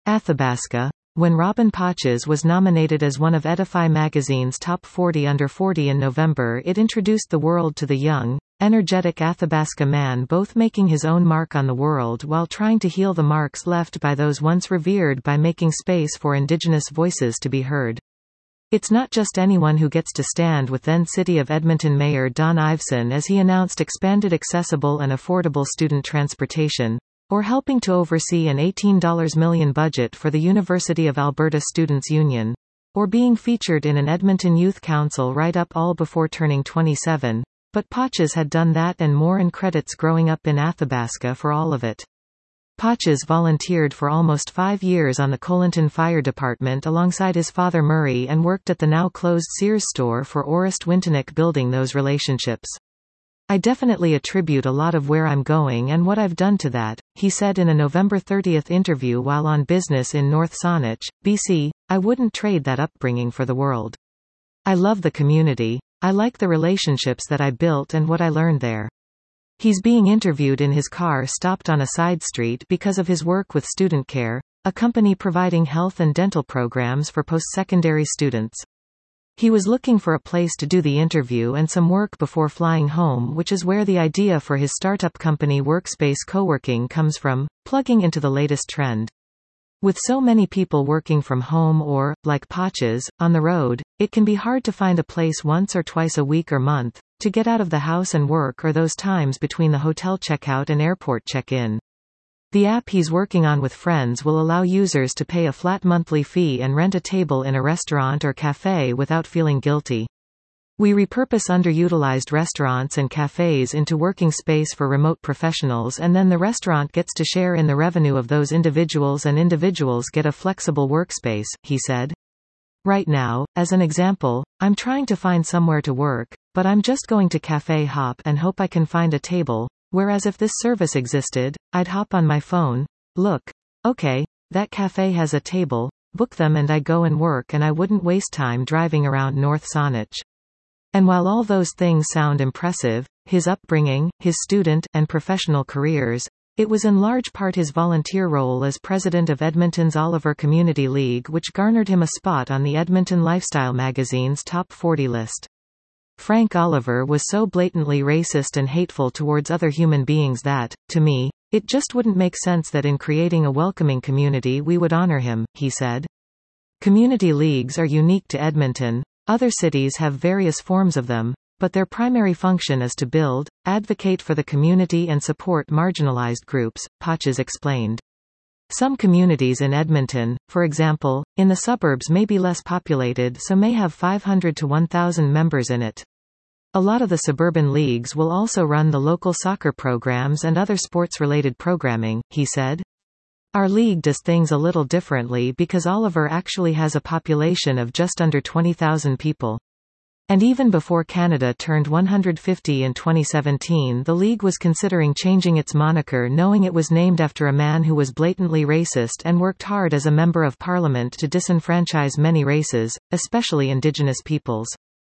Athabasca. When Robin Potches was nominated as one of Edify magazine's top 40 under 40 in November, it introduced the world to the young, energetic Athabasca man, both making his own mark on the world while trying to heal the marks left by those once revered by making space for Indigenous voices to be heard. It's not just anyone who gets to stand with then City of Edmonton Mayor Don Iveson as he announced expanded accessible and affordable student transportation, or helping to oversee an $18 million budget for the University of Alberta Students' Union, or being featured in an Edmonton Youth Council write-up all before turning 27, but Potches had done that and more in credits growing up in Athabasca for all of it. Potches volunteered for almost 5 years on the Colinton Fire Department alongside his father Murray and worked at the now-closed Sears store for Orest Wintonik, building those relationships. "I definitely attribute a lot of where I'm going and what I've done to that," he said in a November 30 interview while on business in North Saanich, BC. "I wouldn't trade that upbringing for the world. I love the community. I like the relationships that I built and what I learned there." He's being interviewed in his car stopped on a side street because of his work with Student Care, a company providing health and dental programs for post-secondary students. He was looking for a place to do the interview and some work before flying home, which is where the idea for his startup company Workspace Coworking comes from, plugging into the latest trend. With so many people working from home or, like Potches, on the road, it can be hard to find a place once or twice a week or month, to get out of the house and work, or those times between the hotel checkout and airport check-in. The app he's working on with friends will allow users to pay a flat monthly fee and rent a table in a restaurant or cafe without feeling guilty. "We repurpose underutilized restaurants and cafes into working space for remote professionals, and then the restaurant gets to share in the revenue of those individuals and individuals get a flexible workspace," he said. "Right now, as an example, I'm trying to find somewhere to work, but I'm just going to Cafe Hop and hope I can find a table. Whereas if this service existed, I'd hop on my phone, look, okay, that cafe has a table, book them and I go and work, and I wouldn't waste time driving around North Saanich." And while all those things sound impressive, his upbringing, his student and professional careers, it was in large part his volunteer role as president of Edmonton's Oliver Community League which garnered him a spot on the Edmonton Lifestyle magazine's top 40 list. "Frank Oliver was so blatantly racist and hateful towards other human beings that, to me, it just wouldn't make sense that in creating a welcoming community we would honor him," he said. Community leagues are unique to Edmonton. Other cities have various forms of them, but their primary function is to build, advocate for the community and support marginalized groups, Potches explained. Some communities in Edmonton, for example, in the suburbs may be less populated, so may have 500 to 1,000 members in it. A lot of the suburban leagues will also run the local soccer programs and other sports-related programming, he said. "Our league does things a little differently because Oliver actually has a population of just under 20,000 people. And even before Canada turned 150 in 2017, the league was considering changing its moniker, knowing it was named after a man who was blatantly racist and worked hard as a member of parliament to disenfranchise many races, especially Indigenous peoples."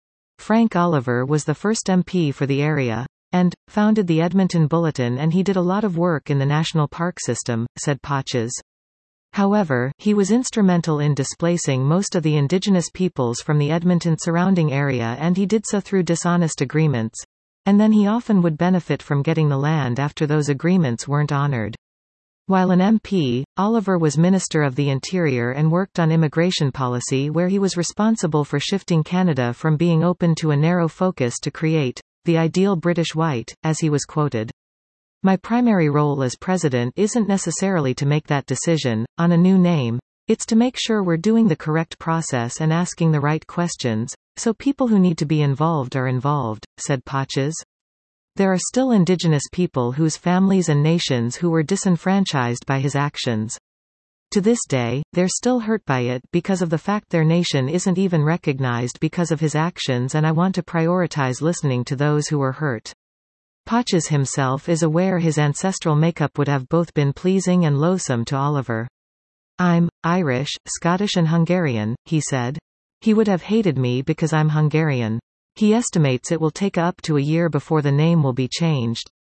Frank Oliver was the first MP for the area, and founded the Edmonton Bulletin, and he did a lot of work in the national park system, said Potches. However, he was instrumental in displacing most of the Indigenous peoples from the Edmonton surrounding area, and he did so through dishonest agreements. And then he often would benefit from getting the land after those agreements weren't honored. While an MP, Oliver was Minister of the Interior and worked on immigration policy, where he was responsible for shifting Canada from being open to a narrow focus to create the ideal British white, as he was quoted. "My primary role as president isn't necessarily to make that decision on a new name. It's to make sure we're doing the correct process and asking the right questions, so people who need to be involved are involved," said Potches. There are still Indigenous people whose families and nations who were disenfranchised by his actions. To this day, they're still hurt by it because of the fact their nation isn't even recognized because of his actions, and I want to prioritize listening to those who were hurt. Potches himself is aware his ancestral makeup would have both been pleasing and loathsome to Oliver. "I'm Irish, Scottish and Hungarian," he said. "He would have hated me because I'm Hungarian. He estimates it will take up to a year before the name will be changed.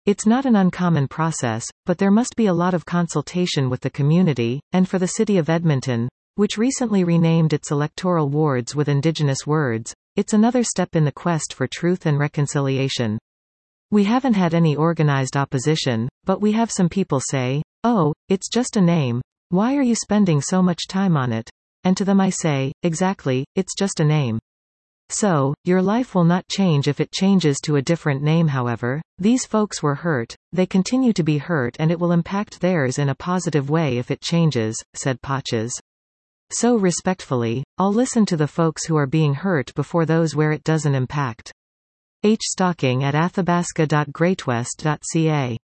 It's not an uncommon process, but there must be a lot of consultation with the community, and for the city of Edmonton, which recently renamed its electoral wards with Indigenous words, it's another step in the quest for truth and reconciliation. We haven't had any organized opposition, but we have some people say, "Oh, it's just a name. Why are you spending so much time on it?" And to them I say, exactly, it's just a name. So, your life will not change if it changes to a different name. However, these folks were hurt, they continue to be hurt, and it will impact theirs in a positive way if it changes, said Potches. So respectfully, I'll listen to the folks who are being hurt before those where it doesn't impact. Stocking at athabasca.greatwest.ca